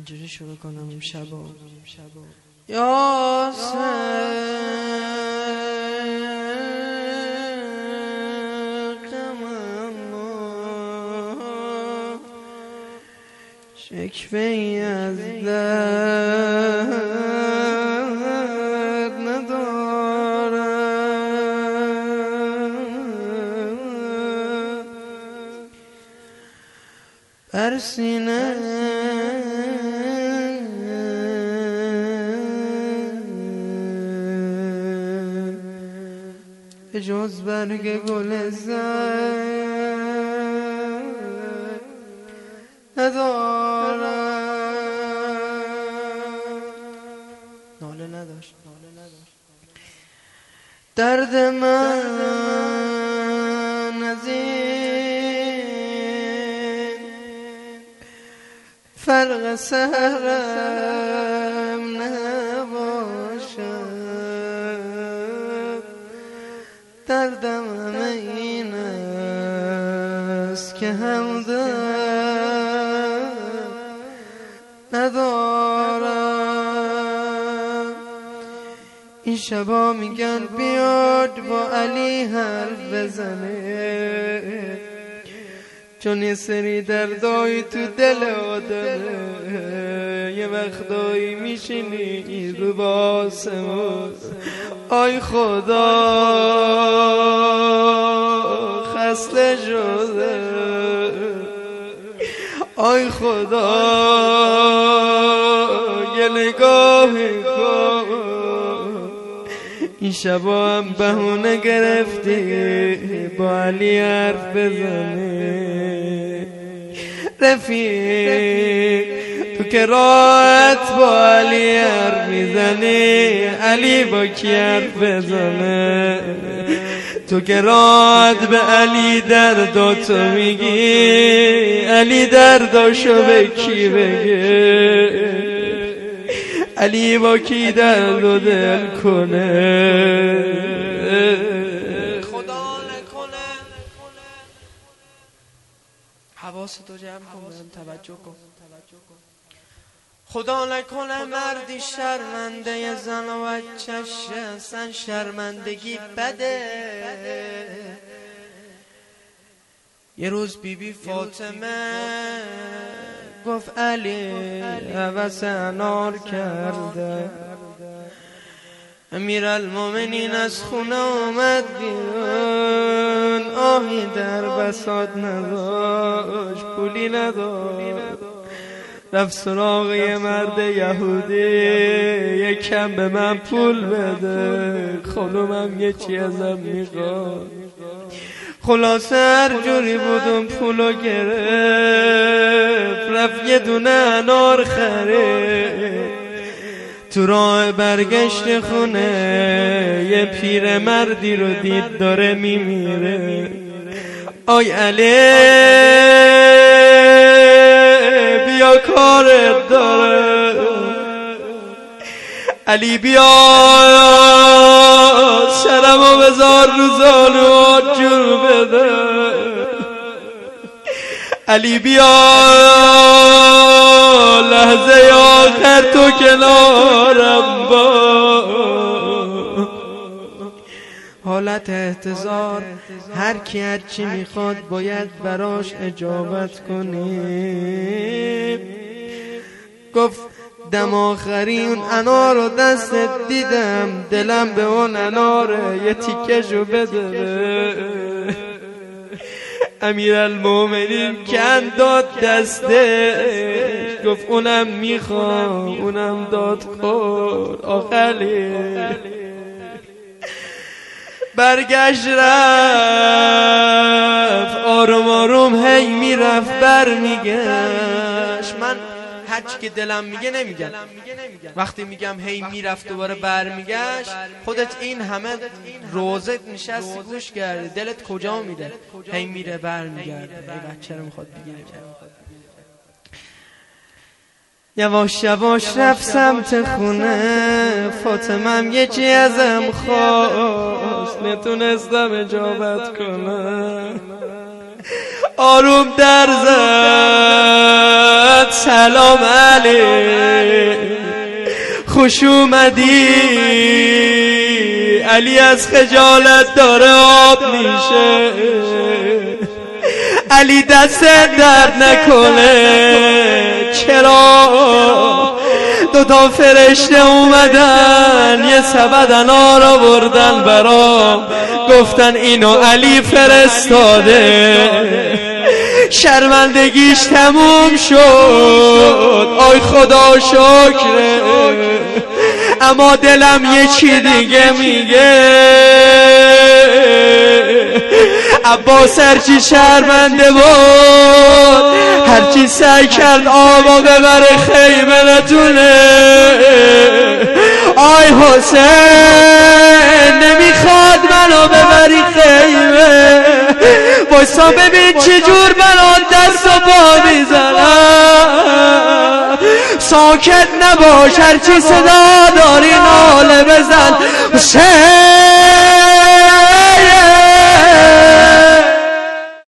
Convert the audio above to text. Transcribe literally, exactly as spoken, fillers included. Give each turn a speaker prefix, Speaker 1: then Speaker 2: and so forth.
Speaker 1: اینجوری شروع کنم امشبا یا شکوه‌ای از درد ندارم بر سینه جز برگ گل زرد ندارم. ناله نداشت درد من از این فرق سهرم نباشد، دردم همه این است که همدم ندارم. این شبا میگن بیاد با علی حرف بزنه، چون یه سری دردایی تو دل آدمه، یه وقتایی میشینی رو با آسمون آی خدا خسته شده، آی خدا یه نگاهی کن. این شبا هم بهونه گرفتی با علی حرف بزنی. رفیق تو که راحت با علی حرف میزنی، علی با کی حرف بزنه؟ تو که راحت به علی درداتو میگی، علی درداشو به کی بگه؟ علی با کی درد و دل کنه؟ خدا نکنه. حواستو جمع کن، توجه کن. خدا نکنه مردی شرمنده زن و بچه‌ش اصلا شرمندگی بده. یه روز بی بی فاطمه گفت علی هوس انار کرده. امیرالمومنین از خونه اومد بیرون، آهی در بساط نداشت، پولی نداشت. رفت سراغ یه مرد یهودی، یکم به من پول بده، خانومم یه چی ازم میخواد. خلاصه هر جوری بودم پولو گرفت، رفت یه دونه انار خرید. تو راه برگشت خونه یه پیر مردی رو دید داره میمیره. آی علی بیا کارت داره، علی بیا شرمو بذار رو زانوات جور بده، علی بیا لحظه آخر تو کنارم با. حالت احتضار، هر کی هر چی میخواد باید براش اجابت کنی. گفت دم آخری اون انار رو دستت دیدم، دلم به اون اناره یه تیکشو بده. امیرالمومنین کن داد دستش، گفت اونم میخوام، اونم داد خور. آخری برگشت رفت، آروم آروم هی میرفت بر میگشت. من هرچی که دلم میگه نمیگم، وقتی میگم هی میرفت دوباره بر میگشت، خودت این همه روزه نشستی گوش کردی، دلت کجا میره؟ هی میره بر میگرده، ای بچه رو میخواد بگیره. یواش یواش رفت سمت خونه، فاطمم یه چی ازم خواست، نتونستم اجابت کنم. آروم در زد سلام علی خوش اومدی. علی از خجالت داره آب میشه. علی دست درد نکنه. چرا دو تا فرشته اومدن یه سبد انار آوردن برام، گفتن اینو علی فرستاده. شرمندگیش تموم شد، آی خدا شکره. اما دلم یه چی دیگه میگه. عباس هرچی شرمنده بود، هرچی سعی کرد آبا ببره خیمه نتونه. آی حسین نمیخواد منو ببری خیمه. وایسا ببین چجور منو دست و پا میزنم. ساکت نباش، هرچی صدا داری ناله بزن. حسین